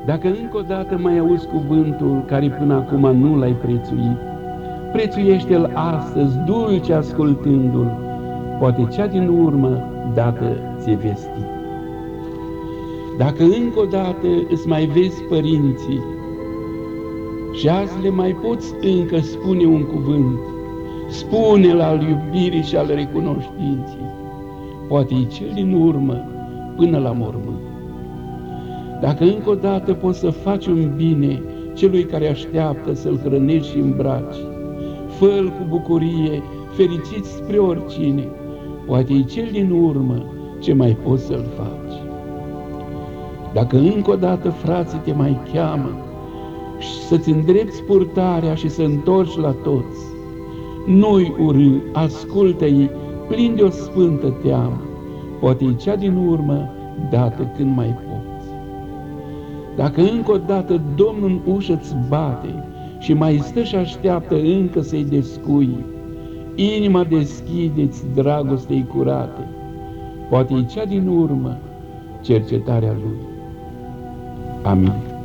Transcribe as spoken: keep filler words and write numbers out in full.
Dacă încă o dată mai auzi cuvântul care până acum nu l-ai prețuit, prețuiește-l astăzi, dulce ascultându-l, poate cea din urmă dată ți-e vestit. Dacă încă o dată îți mai vezi părinții și azi le mai poți încă spune un cuvânt, spune-l al iubirii și al recunoștinței, poate e cel din urmă până la mormânt. Dacă încă o dată poți să faci un bine celui care așteaptă să-l hrănești și îmbraci, fă-l cu bucurie, fericit spre oricine, poate e cel din urmă ce mai poți să-l faci. Dacă încă o dată, frații, te mai cheamă să-ți îndrepți purtarea și să întorci la toți, nu-i urâ, ascultă-i, plin de o sfântă teamă, poate e cea din urmă dată când mai poți. Dacă încă o dată Domnul în ușă-ți bate și mai stă și așteaptă încă să-i descui, inima deschide-ți dragostei curate, poate e cea din urmă cercetarea Lui. Amin.